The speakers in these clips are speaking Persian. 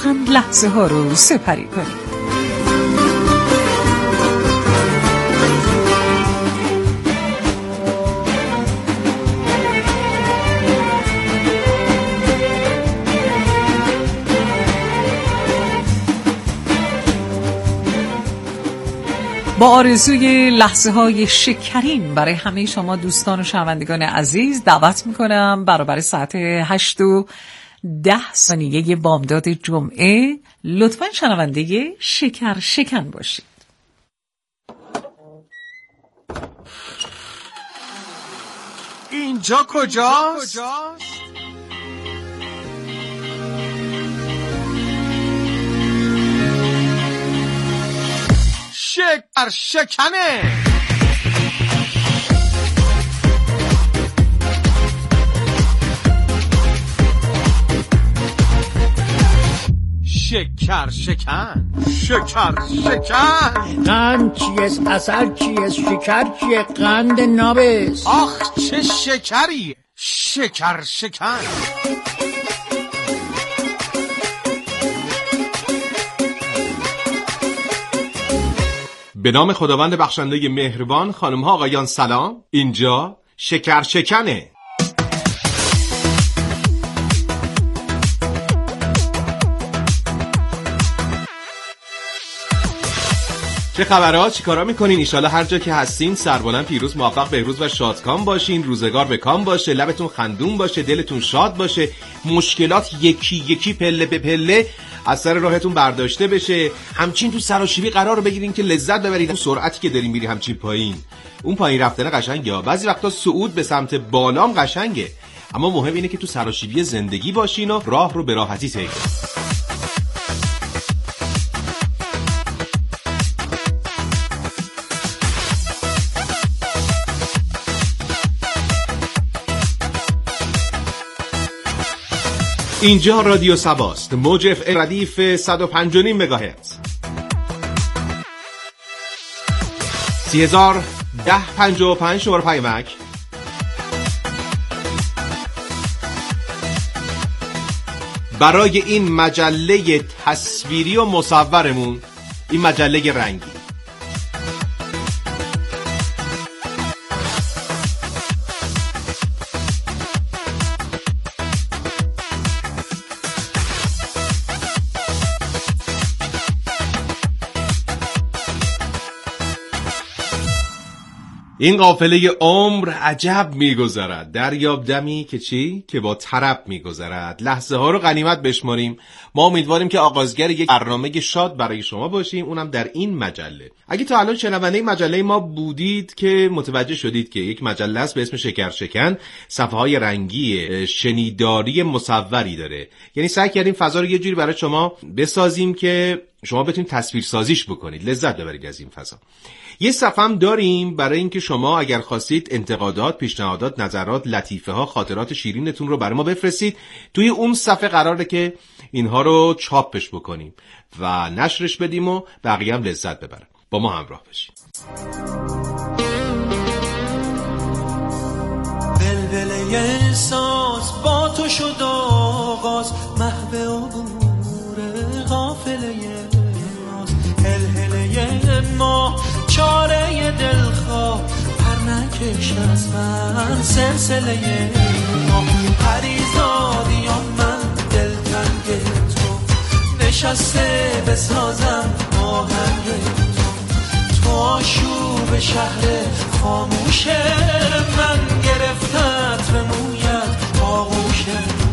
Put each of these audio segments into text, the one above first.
لبخند لحظه ها رو سپری کنید. با آرزوی لحظه های شکرین برای همه شما دوستان و شنوندگان عزیز دعوت میکنم برابر ساعت 8:10 بامداد جمعه لطفاً شنونده شکر شکن باشید. اینجا کجاست؟ شکر شکنه. شکر شکن، شکر شکن. قند چیست؟ عسل چیست؟ شکر چیه؟ قند نابست. آخ چه شکری. شکر شکن. به نام خداوند بخشنده مهربان. خانم ها آقایان سلام. اینجا شکر شکنه. چه خبرها؟ چی کارا میکنین؟ ایشالا هر جا که هستین سربلند پیروز موفق بهروز و شادکام باشین. روزگار به کام باشه، لبتون خندون باشه، دلتون شاد باشه، مشکلات یکی یکی پله به پله از سر راهتون برداشته بشه. همچین تو سراشیبی قرار بگیرین که لذت ببرید. اون سرعتی که دارین میری همچین پایین، اون پایین رفتن قشنگه. بعضی وقتا صعود به سمت بالام قشنگه، اما مهم اینه که تو سراشیبی زندگی باشین و راه رو به راحتی طی کنین. اینجا رادیو سباست، موج اف ردیف 105.5 مگاهرتز. 301055 شماره پیامک. برای این مجله تصویری و مصورمون، این مجله رنگی. این قافله عمر عجب میگذرد، دریاب دمی که چی؟ که با طرب میگذرد. لحظه ها رو غنیمت بشماریم. ما امیدواریم که آغازگر یک برنامه شاد برای شما باشیم، اونم در این مجله. اگه تا الان شنونده مجله ما بودید که متوجه شدید که یک مجله است به اسم شکر شکن، صفحه های رنگی شنیداری مصوری داره. یعنی سعی کردیم فضا رو یه جوری برای شما بسازیم که شما بتونید تصویر سازیش بکنید، لذت ببرید از این فضا. یه صفحه هم داریم برای اینکه شما اگر خواستید انتقادات، پیشنهادات، نظرات، لطیفه ها، خاطرات شیرینتون رو برای ما بفرستید. توی اون صفحه قراره که اینها رو چاپش بکنیم و نشرش بدیم و بقیه هم لذت ببرن. با ما همراه باشید. بلبله احساس با تو شد آغاز، محو عبور قافله ماست. هلهله ما چاره دلخواه، پر نکش از من سلسله ما. پریزادیان من دلتنگ تو، نشسته بسازم آهنگ تو آشوب شهر خاموش من، گرفتت به مویت آغوش من.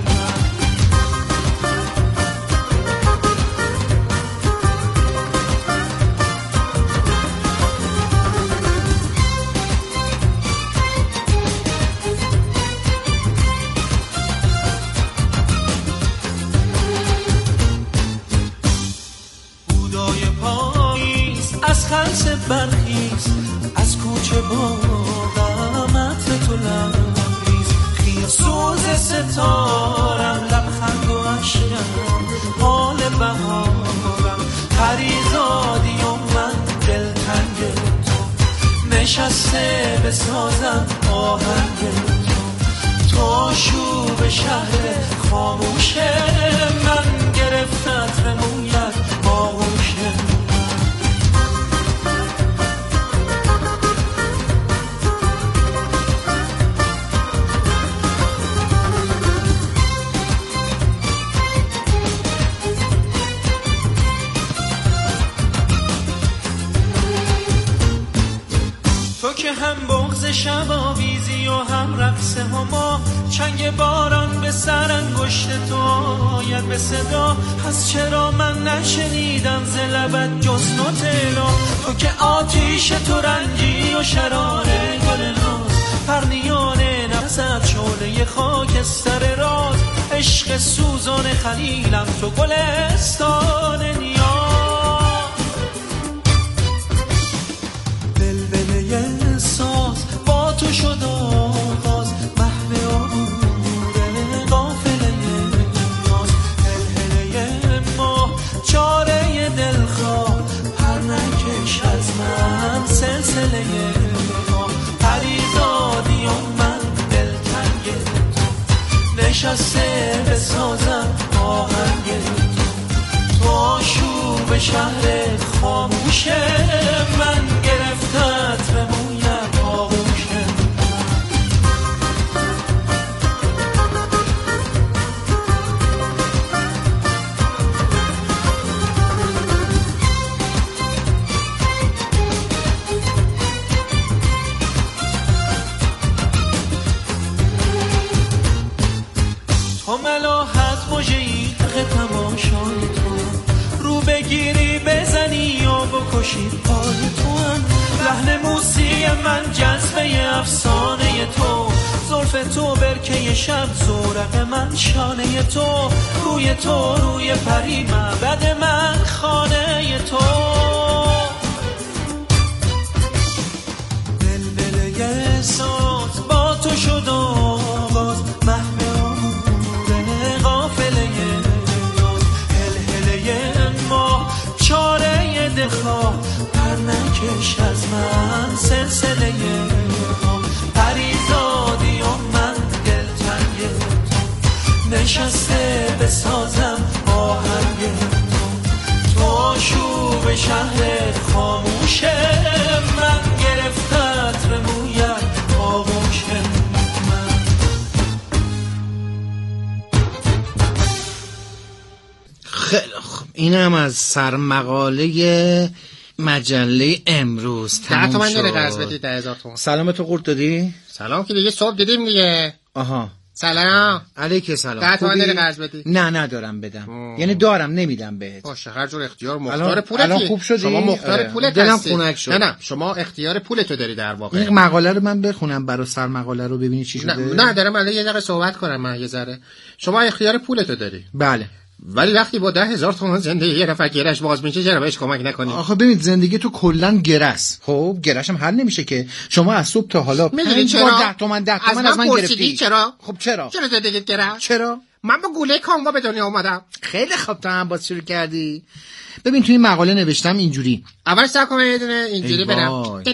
از خلص برخیز، از کوچه با قامت تو لبریز، خیز سوز ستارم، لبخند و عشقم، حال بهارم. پریزادی و من دلتنگ تو، نشسته بسازم آهنگ تو آشوب شهر خاموش من، گرفتت که هم بغض شباویزی و هم رقص هما، چنگ باران به سر انگشت تو آید به صدا. پس چرا من نشنیدم ز لبت جز نوتلا؟ تو که آتیش تو رنگی و شرار گل ناز، پرنیان نفست شعله خاکستر راز. عشق سوزان خلیلم تو گلستان نیاز. بلبله ساز با تو شد آغاز، محو آموره قافله ناز. هلهله ما چاره دلخواه، پر نکش از من سلسله ما. پریزادی و من دلتنگ تو، نشسته بسازم آهنگ تو. آشوب شهر خاموش من، گرفتت به مویم آغوش من. تو ملاحت مژه‌ای حق تماشای تو، رو بگیری بزنی و بکشی پای تو. لحن موسی من جذبه افسانه تو، زلف تو برکه شب زورق من شانه تو. روی تو روی پری معبد من خانه تو. بلبله ساز با تو شد آغاز، محو آموره قافله ناز. هلهله ما چاره دلخواه، پر نکش از من سلسله ما. پریزادی و من دلتنگ تو، نشسته بسازم آهنگ تو. تو آشوب شهر خاموش من، گرفتت به مویم آغوش من. خیلی خوب، اینم از سرمقاله مجله امروز. 10 تومن داره قرض بدی، 10,000 تومن. سلامتو قورت دادی؟ سلام که دیگه صبح دیدیم دیگه. آها سلام. علیک سلام. 10 تومن داره قرض بدی؟ نه ندارم بدم. یعنی دارم نمیدم بهت. باشه، هر جور اختیار مختار پولتی. الان خوب شدی؟ شما مختار پولت دلم هستی. خنک شد. نه شما اختیار پولتو داری در واقع. این مقاله رو من بخونم برای سرمقاله رو ببینی چی شده. نه دارم الان یه دقیقه صحبت کنم من یه ذره. شما اختیار پولتو داری. بله. ولی وقتی با 10,000 تومان زندگی یه نفر گرش باز میشه، چرا بهش کمک نکنی؟ آخه ببین زندگی تو کلا گرس. خب گرش هم حل نمیشه که. شما از صبح تا حالا میدونی چرا 10 تومن از من گرفتی. چرا؟ خب چرا زندگیت گرس؟ چرا؟ من با گوله کاموا به دنیا اومدم. خیلی خوب، تو هم باز شروع کردی. ببین توی این مقاله نوشتم اینجوری. اول سعی کنم یه دونه اینجوری برم.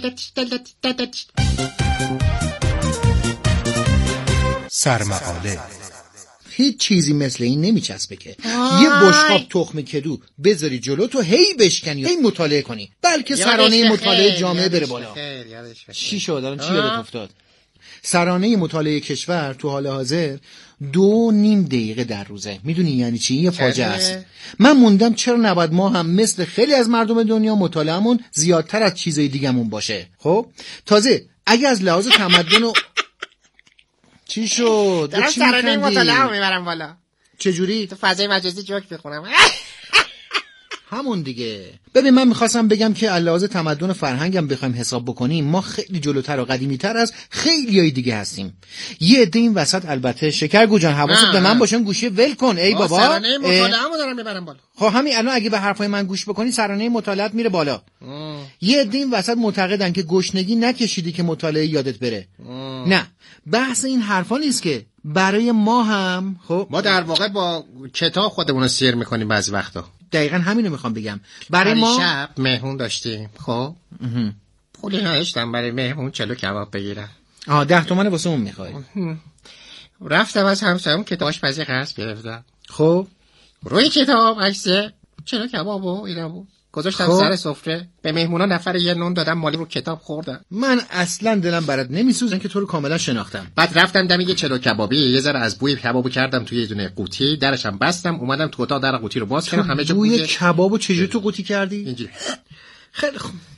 سرمقاله. هیچ چیزی مثل این نمیچسبه که یه بشقاب تخم کدو بذاری جلو تو هی بشکنی هی مطالعه کنی، بلکه سرانه مطالعه جامعه بره بالا. چی شد الان؟ چی یادت افتاد؟ سرانه مطالعه کشور تو حال حاضر 2.5 دقیقه در روزه. میدونی یعنی چی؟ یه فاجعه است. من موندم چرا نباید ما هم مثل خیلی از مردم دنیا مطالعه‌مون زیادتر از چیزای دیگه‌مون باشه؟ خب تازه اگه از لحاظ تمدن و چی شد؟ دارم سرانه مطالعه رو میبرم بالا. چجوری؟ تو فضای مجازی جوک بخونم. همون دیگه. ببین من میخواستم بگم که علاوه تمدن و فرهنگم بخوایم حساب بکنیم، ما خیلی جلوتر و قدیمی‌تر از خیلیای دیگه هستیم. یه عده این وسط البته شکرگو جان حواست به من باشه، گوشی ول کن ای بابا. سرانه مطالعه‌مو دارم میبرم بالا. خب همین الان اگه به حرفای من گوش بکنی سرانه مطالعات میره بالا. یه عده این وسط معتقدن که گشنگی نکشیدی که مطالعه یادت بره. نه، بحث این حرفا نیست که برای ما هم. خب ما در واقع با کتاب خودمون رو سیر میکنیم بعضی وقتا. دقیقاً همینو میخوام بگم. برای ما شب مهمون داشتیم. خب پولی نداشتم برای مهمون 40 کباب بگیرم. 10 تومن واسه اون میخوای؟ رفتم از همسایه‌ام کتاب آشپزی قرض گرفتم. خب روی کتاب عکس 40 کباب و اینا بود. گذاشتم سر سفره، به مهمونا نفر یه نون دادم، مالی رو کتاب خوردن. من اصلا دلم برات نمیسوزن که تو رو کاملا شناختم. بعد رفتم دم یه 40 کبابی، یه ذره از بوی کبابو کردم توی یه دونه قوطی، درشم بستم، اومدم تو اتاق در قوطی رو باز کردم، همه جا بوی کبابو چجوری تو قوطی کردی؟ اینجوری. خیلی خوب.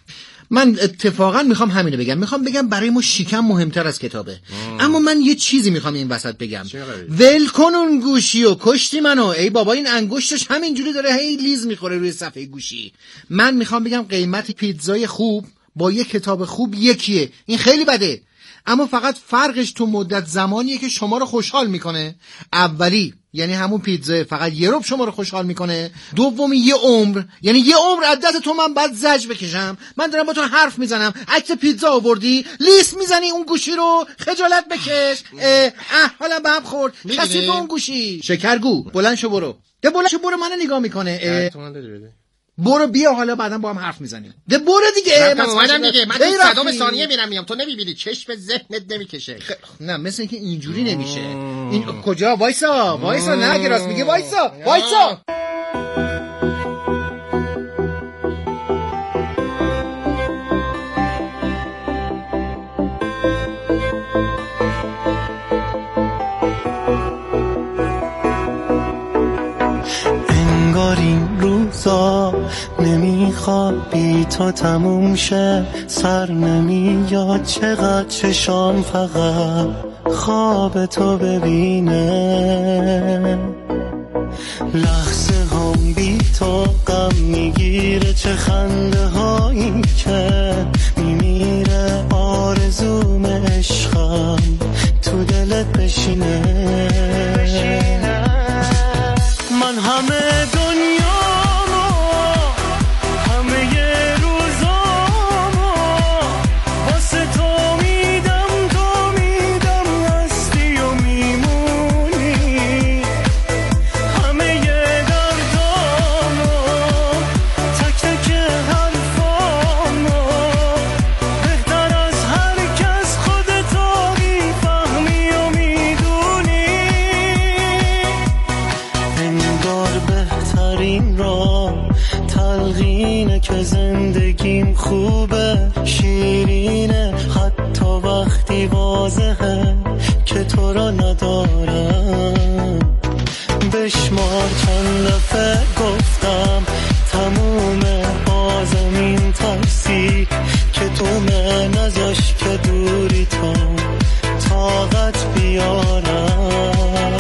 من اتفاقا میخوام همینو بگم. میخوام بگم برای ما شکم مهمتر از کتابه. اما من یه چیزی میخوام این وسط بگم. ول کن اون گوشی و کشتی منو. ای بابا این انگشتش همینجوری داره هی لیز میخوره روی صفحه گوشی. من میخوام بگم قیمت پیتزای خوب با یه کتاب خوب یکیه. این خیلی بده، اما فقط فرقش تو مدت زمانیه که شما رو خوشحال میکنه. اولی یعنی همون پیتزا فقط یه ربع شما رو خوشحال میکنه. دومی یه عمر، یعنی یه عمر عدت تو من بعد زج بکشم. من دارم با تو حرف میزنم، عکس پیتزا آوردی لیست میزنی اون گوشی رو. خجالت بکش. حالا به هم خورد کسی به اون گوشی. شکرگو بلند شو برو. ده بلند شو برو. منو نگاه میکنه. برو بیا حالا بعدا با هم حرف میزنیم. ده برو دیگه. من اومدم دیگه. من 100 ثانیه میرم میام. تو نمیبینی چشم ذهنت نمیکشه. نه مثل اینکه اینجوری نمیشه. این کجا؟ وایسا نه اگه راست میگه وایسا. این روزا نمیخواد بی تو تموم شه، سر نمیاد چقدر چشام فقط خواب تو ببینه. لحظه هم بی تو غم میگیره، چه خنده هایی که میمیره. آرزوم عشقم تو دلت بشینه. من همه دنیامو، همه روزامو واسه تو میدم، تو میدم هستی و میمونی. همه دردامو، تک تک حرفامو، بهتر از هر کس خودتو میفهمی و میدونی. انگار بهترین را تلقینه که زندگیم خوبه، شیرینه حتی وقتی واضحه که تو را ندارم. بشمار چند دفعه گفتم تمومه، بازم این ترسی که تو من نذاش که دوری تو طاقت بیارم.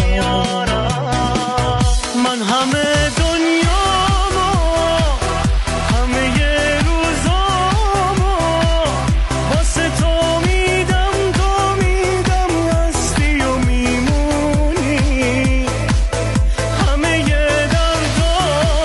من همه دنیامو، همه روزامو واسه تو میدم، تو میدم هستی و میمونی. همه دردامو،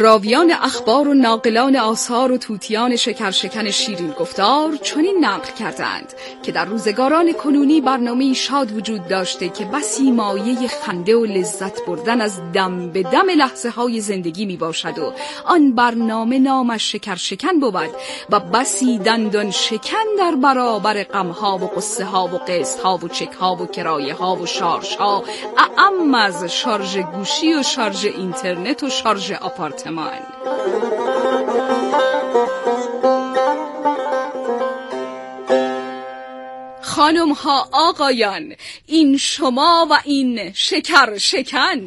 راویان اخبار و ناقلان آثار و توتیان شکرشکن شیرین گفتار چنین نقل کردند که در روزگاران کنونی برنامه شاد وجود داشته که بسی مایه خنده و لذت بردن از دم به دم لحظه های زندگی می باشد و آن برنامه نامش شکرشکن بود و بسی دندان شکن در برابر غمها و قصه ها و قسط ها و چک ها و کرایه ها و شارژ ها، اعم از شارژ گوشی و شارژ اینترنت و شارژ آپارتمان. خانم ها آقایان، این شما و این شکرشکن.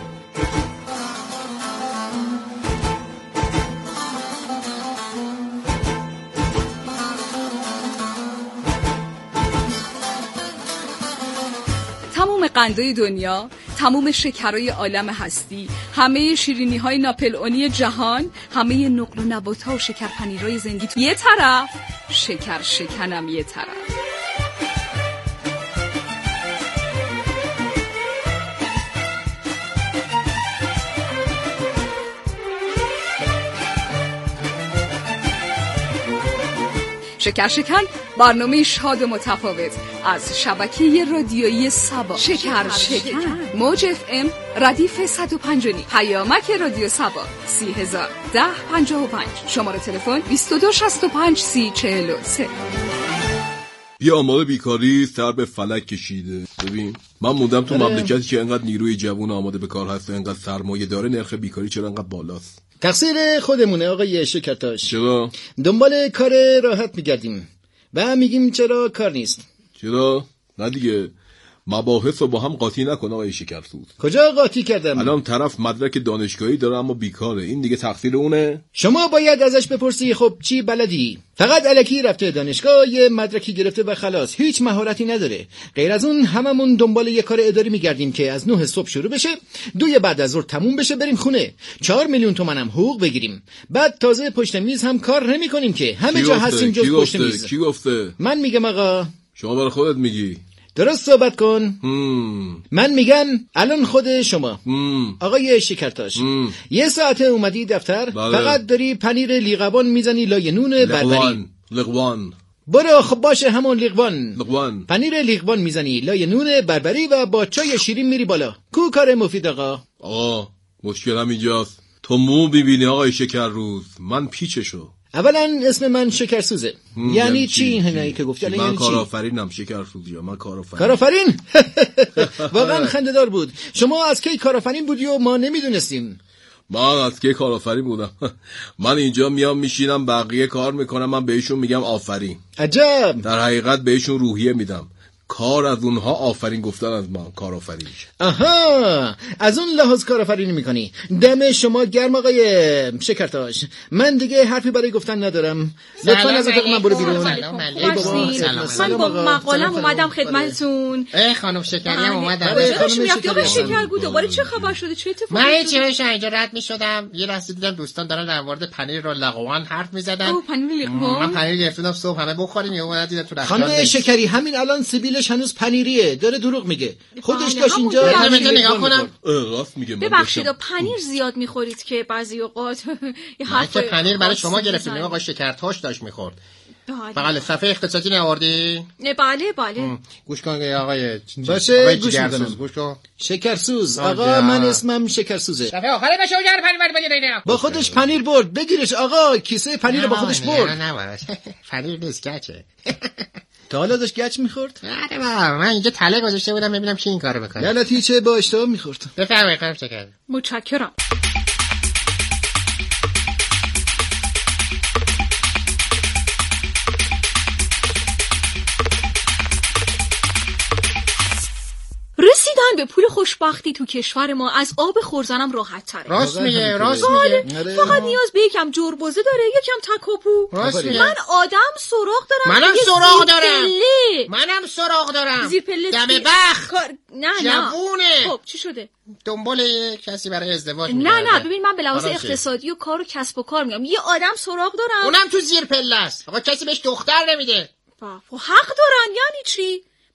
تمام قندهای دنیا، تمام شکرهای عالم هستی، همه شیرینی‌های ناپلئونی جهان، همه نقل و نبات‌ها و شکرپنیرهای زندگی تو یه طرف، شکرشکنم یه طرف. شکرشکن برنامه شاد و متفاوت از شبکه رادیویی سبا. شکرشکن موج FM ردیف 105 پیامک رادیو سبا 301055 شماره تلفن 22653043. یه آمار بیکاری سر به فلک کشیده. ببین من موندم تو مملکتی که انقدر نیروی جوان آماده به کار هست و انقدر سرمایه داره، نرخ بیکاری چرا انقدر بالاست؟ تقصیر خودمونه آقای شکرتاش. چرا؟ دنبال کار راحت میگردیم و میگیم چرا کار نیست. چرا؟ نه دیگه، مباحث رو با هم قاطی نکن آقای شکرسوز. کجا قاطی کردم؟ الان طرف مدرک دانشگاهی داره اما بیکاره، این دیگه تقصیر اونه؟ شما باید ازش بپرسی خب چی بلدی؟ فقط الکی رفته دانشگاه، یه مدرکی گرفته و خلاص، هیچ مهارتی نداره. غیر از اون هممون دنبال یه کار اداری میگردیم که از 9 صبح شروع بشه، 2 بعد از ظهر تموم بشه، بریم خونه 4 میلیون تومان هم حقوق بگیریم. بعد تازه پشت میز هم کار نمی‌کنیم که همه جا هستیم جز پشت میز. کی گفته؟ من میگم آقا. شما برای خودت میگی. درست صحبت کن. من میگم الان خود شما آقای شکرتاش یه ساعته اومدی دفتر، فقط داری پنیر لیقوان میزنی لای نون بربری. لیقوان برو خب باشه همون لیقوان. پنیر لیقوان میزنی لای نون بربری و با چای شیرین میری بالا. کو کار مفید آقا؟ آقا مشکلم اینجاست، تو مو ببینی آقای شکرروز، من پیچشو. اولا اسم من شکرسوزه. یعنی چی این هنایی که گفتی؟ من کارآفرینم شکرسوز یا من کارآفرین؟ واقعا خنده‌دار بود. شما از کی کارآفرین بودی و ما نمیدونستیم؟ من از کی کارآفرین بودم؟ من اینجا میام میشینم بقیه کار میکنم، من بهشون میگم آفرین. عجب. در حقیقت بهشون روحیه میدم. کار از اونها آفرین گفتن از من کارآفرین. آها، از اون لحاظ کارآفرینی میکنی. دم شما گرم آقای شکرتاش. من دیگه حرفی برای گفتن ندارم. لطفاً از اتاق من برو بیرون. من با مقالم اومدم خدمتتون. خانم شکریم اومدم. خانم شکرگو دوباره چه خبر شده؟ چه اتفاقی افتاد؟ من چه اینجا رد میشدم، یه لحظه دیدم دوستان دارن در مورد پنیر رو لیقوان حرف میزدن. پنیر لیقوان. من پنیر گرفتم صبح همه بخوریم، یه اومد دیدم تو رختکن. خانم شکری همین الان سیبیلش هنوز پنیریه، داره دروغ میگه. خودش داشت اینجا. نگاه کنم. راست میگه. ببخشید پنیر زیاد میخورید که بعضی اوقات یه حرف پنیر برای شما گرفتیم، آقا شکرتاش داشت میخورد. بله صفحه اقتصادی نوردی؟ بله. گوش کن آقای باشه گوش میکنم. گوش کن. شکرسوز آقا، من اسمم شکرسوزه. صفحه آخره بشه اون پنیر بگیرین. با خودش پنیر برد، بگیرش آقا، کیسه پنیر با خودش برد. نه پنیر نیست، گچه. تا حالا داشت گچ میخورد؟ آره بابا، من اینجا تله گذاشته بودم ببینم کی این کارو میکنه. لعنتی چه با اشتباه میخورد. بفرمایید خانم شکر. متشکرم. رسیدن به پول خوشبختی تو کشور ما از آب خورزنم راحت تره. راست میگه. فقط نیاز به یکم جربوزه داره، یکم تکاپو. من آدم سراغ دارم. منم سراغ دارم. زیر پله دم بخت. نه جوونه. خب چی شده؟ دنبال کسی برای ازدواج نه ببین من به لحاظ اقتصادی و کار و کسب و کار میگم. یه آدم سراغ دارم. اونم تو زیر پله است. آقا کسی بهش دختر نمیده. حق دارن. یعنی چی؟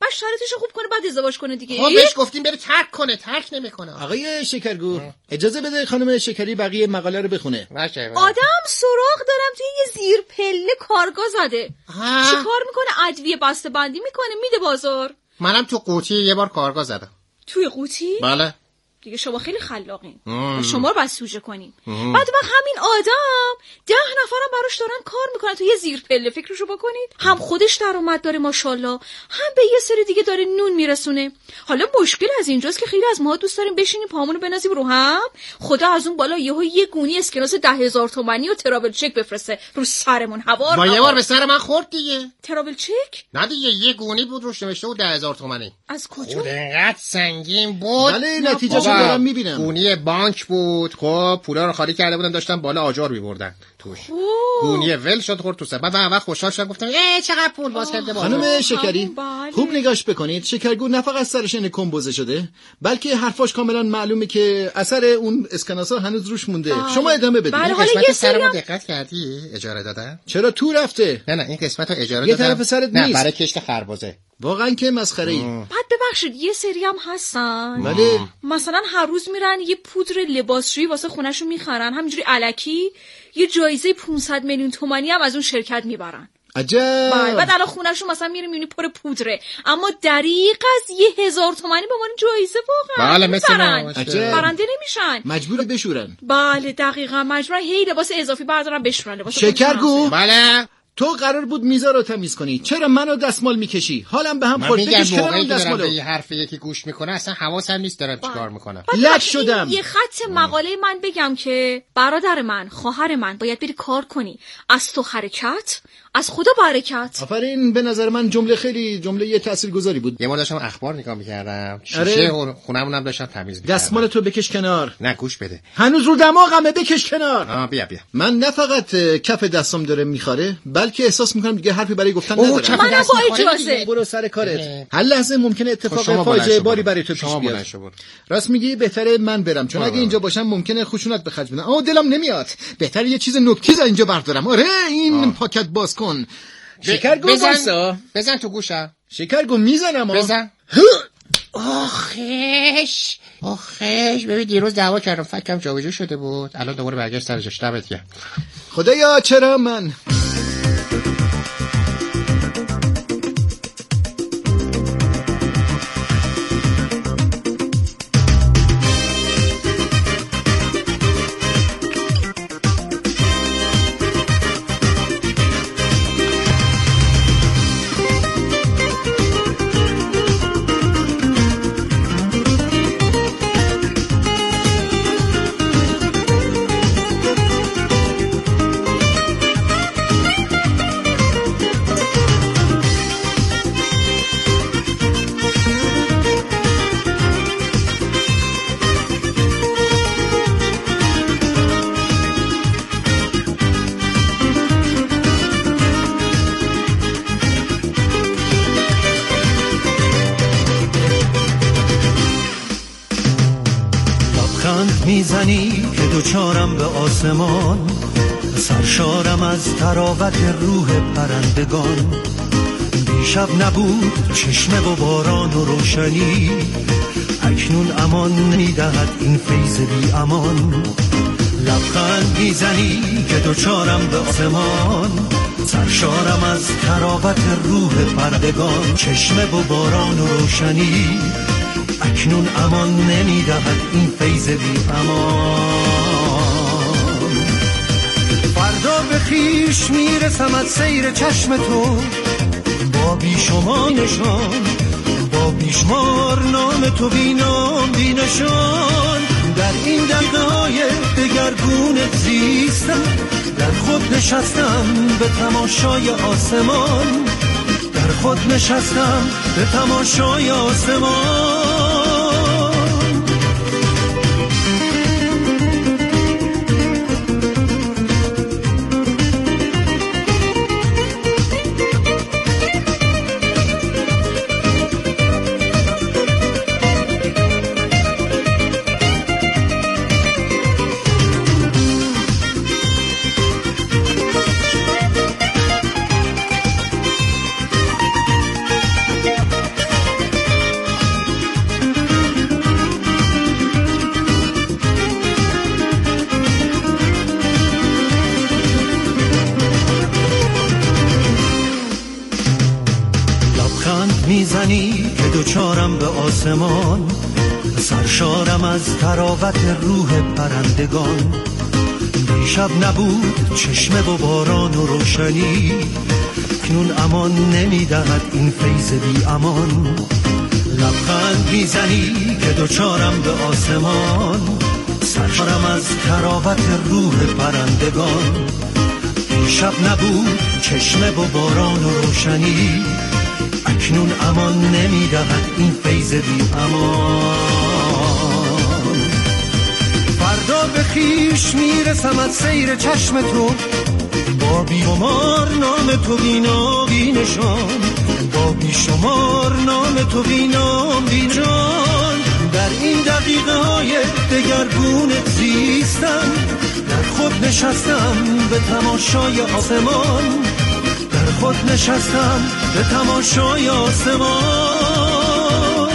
بعد شرطشو خوب کنه بعد ازدواج کنه دیگه. خب بهش گفتیم بره ترک کنه، ترک نمیکنه. آقای شکرگو اجازه بده خانم شکری بقیه مقاله رو بخونه. آدم سراغ دارم توی یه زیر پله کارگاه زده. چی کار میکنه؟ ادویه بسته بندی میکنه میده بازار. منم تو قوطی یه بار کارگاه زدم. توی قوطی؟ بله. دیگه شما خیلی خلاقین. شما رو باید سوژه کنیم. بعد همین آدم 10 نفرم براش دارن کار میکنن تو یه زیر پله. فکرشو بکنید. هم خودش درآمد داره ماشاءالله، هم به یه سری دیگه داره نون میرسونه. حالا مشکل از اینجاست که خیلی از ما دوست داریم بشینیم پامونو بنازیم رو هم، خدا از اون بالا یه گونی اسکناس 10,000 تومانی و تراول چک بفرسته رو سرمون. هوار ما یه بار به سر من خورد دیگه. تراول چک؟ نه دیگه یه گونی بود روش نوشته بود 10,000 تومانی. از کجا؟ اینقدر سنگین بود. بله نتیجه‌شو دارم میبینم. گونی بانک بود. خب پولا رو خالی کرده بودن داشتن بالا آجر می‌بردن توش. گونی ول شد خورد تو سر. بعد من خوشحال شدم گفتم چقدر پول باز کرده بالا. خانم شکری خوب نگاش بکنید. شکرگو نه فقط سرش نکمبوزه شده بلکه حرفاش کاملا معلومه که اثر اون اسکناسا هنوز روش مونده. شما ادامه بدید. بله این قسمت سرمو دقت کردی؟ اجاره دادن؟ چرا تو رفته؟ نه این قسمتو اجاره یه دادن. طرف سرت نه نیست. برای کشت خربزه. واقعا که مسخره ای. بعد ببخشید یه سری هم هستن بله مثلا هر روز میرن یه پودر لباسشویی واسه خونه‌شون میخرن، همینجوری الکی یه جایزه 500 میلیون تومانی هم از اون شرکت میبرن. عجب. بعد الان خونه‌شون مثلا میری میبینی پر پودره، اما دریغ از 1,000 تومانی به عنوان جایزه واقعا بله مثل برنده نمیشن، مجبور بشورن. بله دقیقاً مجبورن هی لباس اضافی بردارن بشورن. لباس شکرگو بله تو قرار بود میزا رو تمیز کنی، چرا منو دستمال میکشی؟ حالم به هم خورد. بکش کنم دستمالو. یه حرف یکی گوش میکنه اصلا حواسم نیست دارم چیکار میکنم. لک شدم. یه خط مقاله من بگم که برادر من، خواهر من باید بری کار کنی. از تو حرکت، از خدا برکت. آفرین. به نظر من جمله خیلی جمله تاثیرگذاری بود. یه بار داشتم اخبار نگاه میکردم، شیشه خونمونم داشتم تمیز میکردم. دستمال تو بکش کنار. نه گوش بده. هنوز رو دماغمه، بکش کنار. بیا. من نه فقط کف دستم داره میخاره بلکه احساس میکنم دیگه حرفی برای گفتن ندارم. من با اجازه برو سر کارت. هر لحظه ممکنه اتفاق فاجعه باری برای تو پیش بیاد. راست میگی بهتره من برم چون اگه اینجا باشم ممکنه خشونت به خرج بدم. دلم نمیاد. بهتره یه چیز نکتیز اینجا بردارم. آره این پاکت باز کن. شکرگو بزن تو گوشم. شکرگو میزنم. بزن. آخش ببین دیروز دعوا کردم فکرم جابجا شده بود، الان دوباره برگشت سر جاش. دمت گرم. خدایا چرا من؟ میزنی که دوچارم به آسمان، سرشارم از تراوت روح پرندگان. دیشب نبود چشمه و باران و روشنی، اکنون امان میدهد این فیض بی امان. لبخند میزنی که دوچارم به آسمان، سرشارم از تراوت روح پرندگان. چشمه و باران و روشنی اکنون امان نمیدهد این فیض بی امان. فردا به خیش میرسم از سیر چشم تو، با بیشمار نشان، با بیشمار نام تو بینام بینشان. در این دقیقه‌های دگرگونت زیستم، در خود نشستم به تماشای آسمان، در خود نشستم به تماشای آسمان. میزنی که دوچارم به آسمان، سرشارم از تراوت روح پرندگان. دیشب نبود چشمه و باران و روشنی، کنون امان نمیدهد این فیض بی امان. لبخند میزنی که دوچارم به آسمان، سرشارم از تراوت روح پرندگان. دیشب نبود چشمه و باران و روشنی، اکنون امان نمیدهد این فیض بی امان. فردا به خیش میرسم از سیر چشم تو، با بیشمار نام تو بینا بینشان، با بیشمار نام تو بینا بینشان. در این دقیقه های دگرگون زیستم، در خود نشستم به تماشای آسمان، در خود نشستم به تماشای آسمان.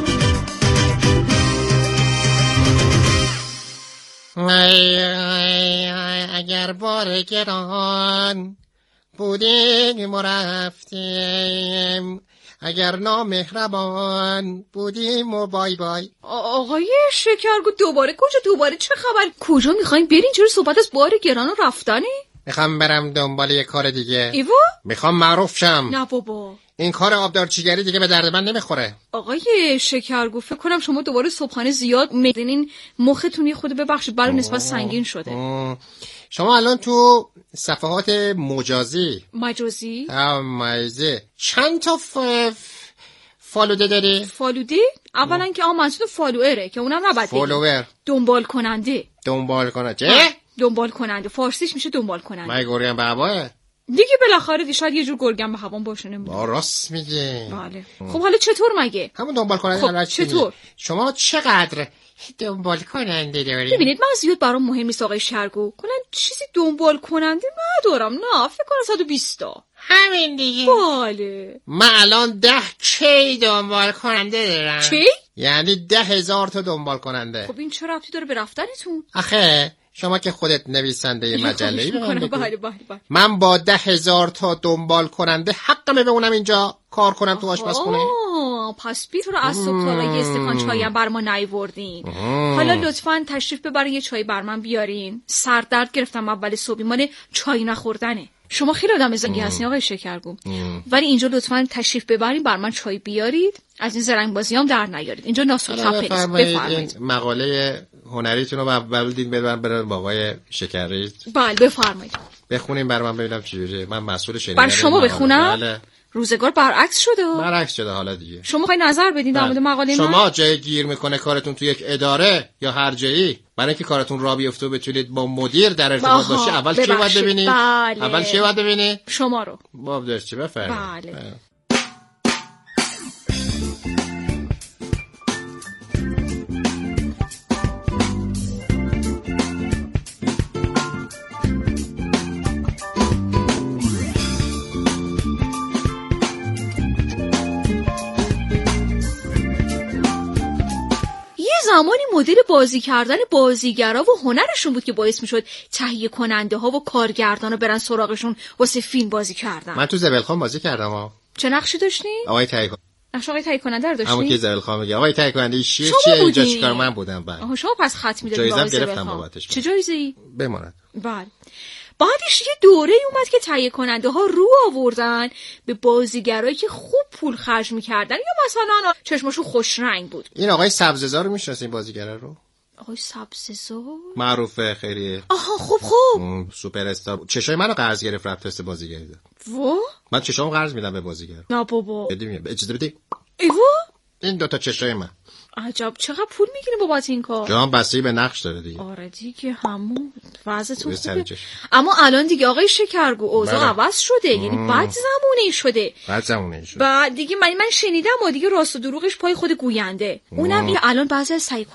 اگر بار گران بودیم و رفتیم، اگر نامهربان بودیم و بای بای. آقای شکرگو دوباره کجا؟ دوباره چه خبر؟ کجا میخواین برین؟ چرا صحبت از بار گران و رفتنی؟ میخوام برم دنبال یه کار دیگه. ایوا؟ میخوام معروف شم. نه بابا، این کار آبدارچیگری دیگه به درد من نمیخوره. آقای شکرگو فکر کنم شما دوباره صبحانه زیاد میدونین، مختون یه خود ببخشید برای نسبت سنگین شده. شما الان تو صفحات مجازی چند تا فالوده داری؟ فالوده؟ اولا که منظور فالوئره که اونم نباید فالوور. دنبال کننده. دنبال کننده فارسیش میشه دنبال کننده. من گرگم به هواه دیگه، بالاخره شاید یه جور گرگم به هوام باشه، نمیدونم. راست میگه. بله. خب حالا چطور مگه؟ همون دنبال کننده. خب چطور؟ شما چقدر دنبال کننده داری؟ ببینید من زیاد برام مهم نیست آقای شرگو، کلا چیزی دنبال کننده ندارم. نه فکر کنم 120 تا. همین دیگه. بله. من الان 10 کی دنبال کننده دارم. چی؟ یعنی 10,000 تا دنبال کننده. خب این چه ربطی داره به رفتنتون؟ آخه شما که خودت نویسنده مجله‌ای بله. من با 10,000 تا دنبال کننده حقمه بمونم اینجا کار کنم تو آشپزخونه. پس بی تو رو از صبح تا یه استکان چای هم بر ما نیوردین. حالا لطفاً تشریف ببرین یه چای بر من بیارین. سردرد گرفتم اول صبح، مال چای نخوردنه. شما خیلی آدم زنگی هستین آقای شکرگو، ولی اینجا لطفاً تشریف ببرین بر من چای بیارید، از این زرنگ بازیام در نیارید. اینجا ناسو تپه نیست. بفرمایید. مقاله هنریتون رو ببرید برن بابای شکرریز. بله بفرمایید. بخونیم بر من ببینم چجوریه. من مسئول شنیدن. بر شما بخونم؟ بله. روزگار برعکس شده. حالا دیگه. شما میخواین نظر بدین در مورد مقاله من؟ شما جای گیر میکنه کارتون تو یک اداره یا هر جایی، برای اینکه کارتون را بیفته و بتونید با مدیر در ارتباط باشی، اول چی باید ببینید؟ بله. اول چی باید ببینید؟ شما رو. باب داشتی بفرمایید. بله. زمانی مدل بازی کردن بازیگرا و هنرشون بود که باعث میشد تهیه کننده ها و کارگردانا برن سراغشون واسه فیلم بازی کردن. من تو زبلخان بازی کردم. چه نقشی داشتی؟ آقای تهیه نقش آقای تهیه کننده رو داشتی؟ همون که زبلخان میگه آقای تهیه کننده چیه اینجا چیکار من بودم. بله. شما پس خط میدادید به آقای زبلخان. چه جایزه‌ای؟ بماند. بله. بعدش یه دوره اومد که تهیه کننده ها رو آوردن به بازیگرایی که خوب پول خرج میکردن یا مثلا چشماشون خوش رنگ بود. این آقای سبززار رو میشناسین بازیگره رو؟ آقای سبززار معروفه خیلی. آها خوب سوپر استار. چشای منو قرض گرفت رفت تست بازیگری داد. من چشامو قرض میدم به بازیگر. نه بابا. اجازه بدی؟ ایوا این دوتا چشای من. عجب چقدر پول میگیرین بابت این کار؟ جان بستگی به نقش داره دیگه. آره دیگه همون وضعتون خوبه. اما الان دیگه آقای شکرگو اوضاع عوض شده. یعنی بعد زمونه شده. بعد دیگه من شنیدم و دیگه راست و دروغش پای خود گوینده. اونم الان بعضی از